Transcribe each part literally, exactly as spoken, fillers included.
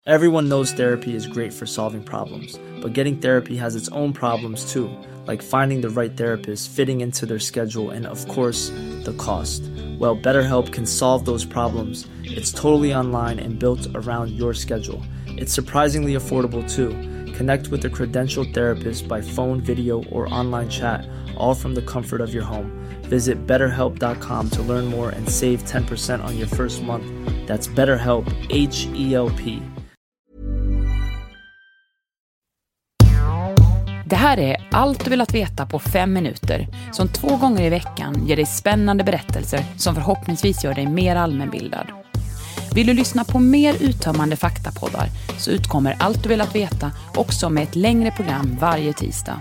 Everyone knows therapy is great for solving problems, but getting therapy has its own problems too, like finding the right therapist, fitting into their schedule, and of course, the cost. Well, BetterHelp can solve those problems. It's totally online and built around your schedule. It's surprisingly affordable too. Connect with a credentialed therapist by phone, video, or online chat, all from the comfort of your home. Visit better help dot com to learn more and save ten percent on your first month. That's BetterHelp, H E L P. Det här är allt du vill att veta på fem minuter, som två gånger i veckan ger dig spännande berättelser som förhoppningsvis gör dig mer allmänbildad. Vill du lyssna på mer uttömmande faktapoddar så utkommer Allt du vill att veta också med ett längre program varje tisdag.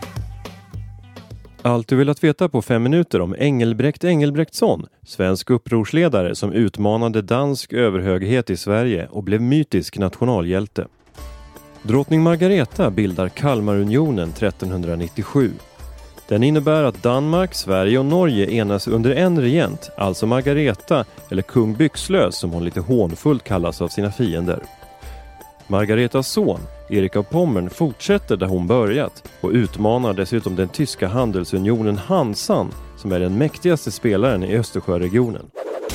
Allt du vill att veta på fem minuter om Engelbrekt Engelbrektsson, svensk upprorsledare som utmanade dansk överhöghet i Sverige och blev mytisk nationalhjälte. Drottning Margareta bildar Kalmarunionen trettonhundranittiosju. Den innebär att Danmark, Sverige och Norge enas under en regent, alltså Margareta eller kung Byxlös som hon lite hånfullt kallas av sina fiender. Margaretas son, Erik av Pommern, fortsätter där hon börjat och utmanar dessutom den tyska handelsunionen Hansan som är den mäktigaste spelaren i Östersjöregionen.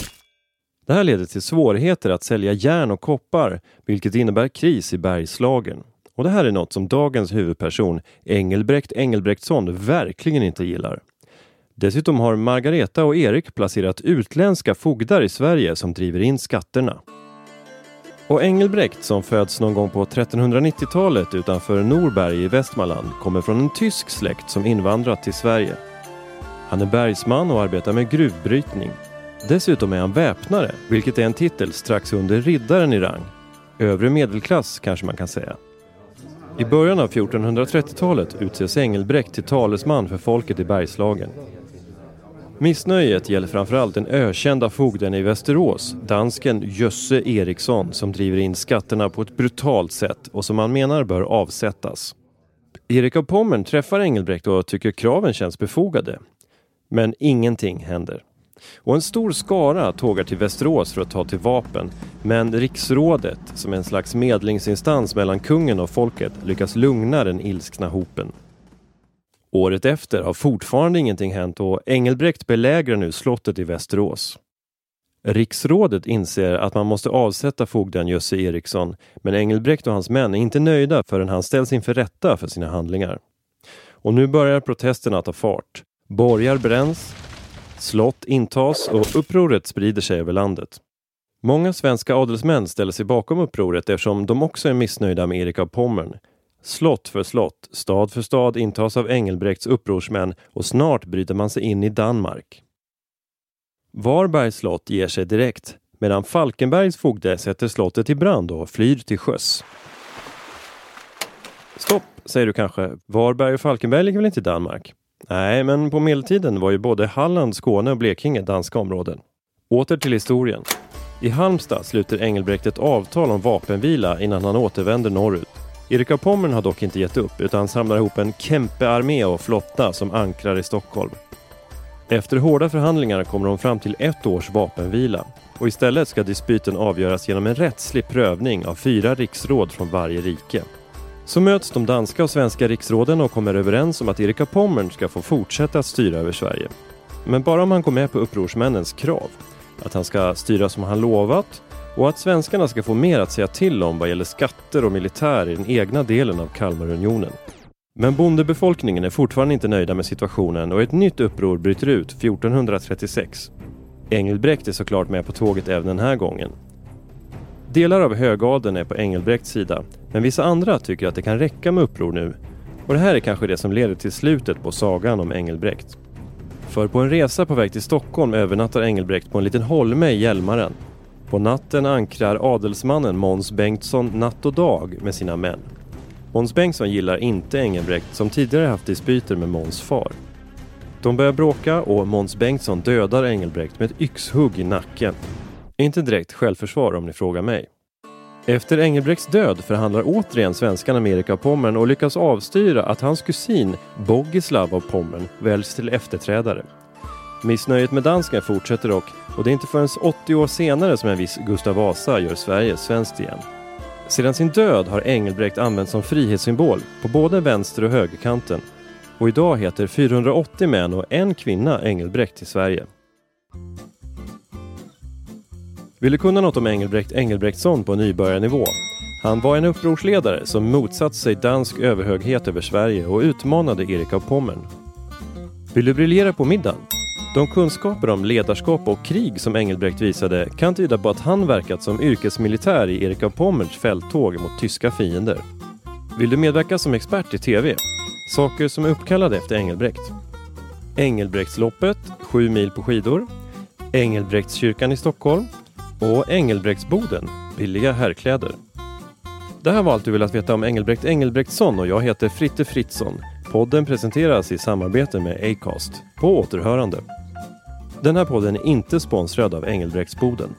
Det här leder till svårigheter att sälja järn och koppar, vilket innebär kris i Bergslagen. Och det här är något som dagens huvudperson, Engelbrekt Engelbrektsson, verkligen inte gillar. Dessutom har Margareta och Erik placerat utländska fogdar i Sverige som driver in skatterna. Och Engelbrekt, som föds någon gång på trettonhundranittiotalet utanför Norberg i Västmanland, kommer från en tysk släkt som invandrat till Sverige. Han är bergsman och arbetar med gruvbrytning. Dessutom är han väpnare, vilket är en titel strax under riddaren i rang. Övre medelklass kanske man kan säga. I början av fjortonhundratrettiotalet utses Engelbrekt till talesman för folket i Bergslagen. Missnöjet gäller framförallt den ökända fogden i Västerås, dansken Jösse Eriksson, som driver in skatterna på ett brutalt sätt och som man menar bör avsättas. Erik av Pommern träffar Engelbrekt och tycker kraven känns befogade. Men ingenting händer. Och en stor skara tågar till Västerås för att ta till vapen, men riksrådet, som är en slags medlingsinstans mellan kungen och folket, lyckas lugna den ilskna hopen. Året efter har fortfarande ingenting hänt och Engelbrekt belägrar nu slottet i Västerås. Riksrådet inser att man måste avsätta fogden Jösse Eriksson, men Engelbrekt och hans män är inte nöjda förrän han ställs inför rätta för sina handlingar. Och nu börjar protesterna ta fart. Borgar bränns, slott intas och upproret sprider sig över landet. Många svenska adelsmän ställer sig bakom upproret eftersom de också är missnöjda med Erik av Pommern. Slott för slott, stad för stad intas av Engelbrekts upprorsmän och snart bryter man sig in i Danmark. Varbergs slott ger sig direkt, medan Falkenbergs fogde sätter slottet i brand och flyr till sjöss. Stopp, säger du kanske. Varberg och Falkenberg ligger väl inte i Danmark? Nej, men på medeltiden var ju både Halland, Skåne och Blekinge danska områden. Åter till historien. I Halmstad sluter Engelbrekt ett avtal om vapenvila innan han återvänder norrut. Erik av Pommern har dock inte gett upp utan samlar ihop en Kempe-armé och flotta som ankrar i Stockholm. Efter hårda förhandlingar kommer de fram till ett års vapenvila och istället ska dispyten avgöras genom en rättslig prövning av fyra riksråd från varje rike. Så möts de danska och svenska riksråden och kommer överens om att Erik av Pommern ska få fortsätta att styra över Sverige. Men bara om han går med på upprorsmännens krav. Att han ska styra som han lovat och att svenskarna ska få mer att säga till om vad gäller skatter och militär i den egna delen av Kalmarunionen. Men bondebefolkningen är fortfarande inte nöjda med situationen och ett nytt uppror bryter ut fjortonhundratrettiosex. Engelbrekt är såklart med på tåget även den här gången. Delar av högadeln är på Engelbrekts sida, men vissa andra tycker att det kan räcka med uppror nu. Och det här är kanske det som leder till slutet på sagan om Engelbrekt. För på en resa på väg till Stockholm övernattar Engelbrekt på en liten holme i Hjälmaren. På natten ankrar adelsmannen Måns Bengtsson natt och dag med sina män. Måns Bengtsson gillar inte Engelbrekt som tidigare haft dispyter med Måns far. De börjar bråka och Måns Bengtsson dödar Engelbrekt med ett yxhugg i nacken. Inte direkt självförsvar om ni frågar mig. Efter Engelbrekts död förhandlar återigen svenskarna med Erik av Pommern och lyckas avstyra att hans kusin Bogislav av Pommern väljs till efterträdare. Missnöjet med dansken fortsätter dock och det är inte förrän åttio år senare som en viss Gustav Vasa gör Sverige svenskt igen. Sedan sin död har Engelbrekt använts som frihetssymbol på både vänster- och högerkanten. Och idag heter fyrahundraåttio män och en kvinna Engelbrekt i Sverige. Vill du kunna något om Engelbrekt Engelbrektsson på nybörjarnivå? Han var en upprorsledare som motsatt sig dansk överhöghet över Sverige och utmanade Erik av Pommern. Vill du briljera på middagen? De kunskaper om ledarskap och krig som Engelbrekt visade kan tyda på att han verkat som yrkesmilitär i Erik av Pommerns fälttåg mot tyska fiender. Vill du medverka som expert i tv? Saker som är uppkallade efter Engelbrekt. Engelbrektsloppet, sju mil på skidor. Engelbrektskyrkan i Stockholm. Och Engelbrektsboden, billiga herrkläder. Det här var allt du vill att veta om Engelbrekt Engelbrektsson och jag heter Fritte Fritzson. Podden presenteras i samarbete med Acast. På återhörande. Den här podden är inte sponsrad av Engelbrektsboden.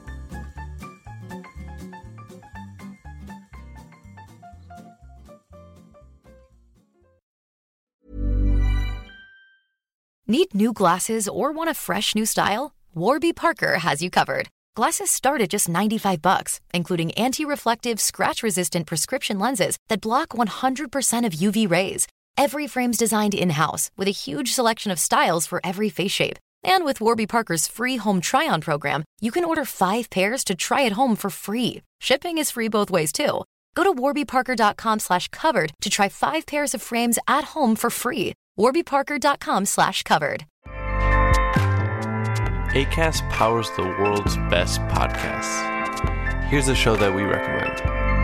Need new glasses or want a fresh new style? Warby Parker has you covered. Glasses start at just ninety-five bucks, including anti-reflective, scratch-resistant prescription lenses that block one hundred percent of U V rays. Every frame's designed in-house with a huge selection of styles for every face shape. And with Warby Parker's free home try-on program, you can order five pairs to try at home for free. Shipping is free both ways, too. Go to warbyparker.com slash covered to try five pairs of frames at home for free. warbyparker.com slash covered. Acast powers the world's best podcasts. Here's a show that we recommend.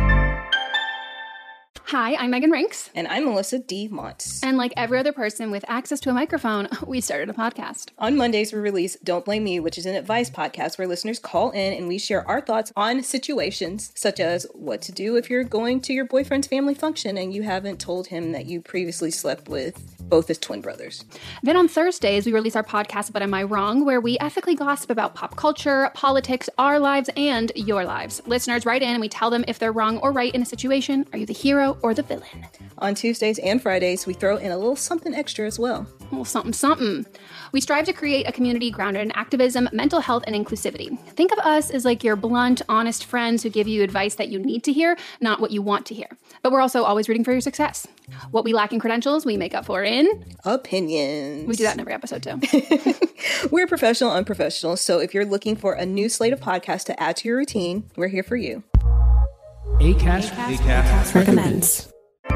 Hi, I'm Megan Rinks. And I'm Melissa D. Montz. And like every other person with access to a microphone, we started a podcast. On Mondays, we release Don't Blame Me, which is an advice podcast where listeners call in and we share our thoughts on situations such as what to do if you're going to your boyfriend's family function and you haven't told him that you previously slept with both his twin brothers. Then on Thursdays, we release our podcast, But Am I Wrong?, where we ethically gossip about pop culture, politics, our lives, and your lives. Listeners write in and we tell them if they're wrong or right in a situation. Are you the hero or the villain? On Tuesdays and Fridays, we throw in a little something extra as well. A little something, something. We strive to create a community grounded in activism, mental health, and inclusivity. Think of us as like your blunt, honest friends who give you advice that you need to hear, not what you want to hear. But we're also always rooting for your success. What we lack in credentials, we make up for in... opinions. We do that in every episode, too. We're professional, unprofessional, so if you're looking for a new slate of podcasts to add to your routine, we're here for you. Acast, Acast, Acast recommends.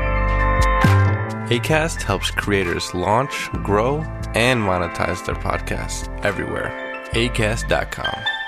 Acast helps creators launch, grow, and monetize their podcasts everywhere. acast dot com.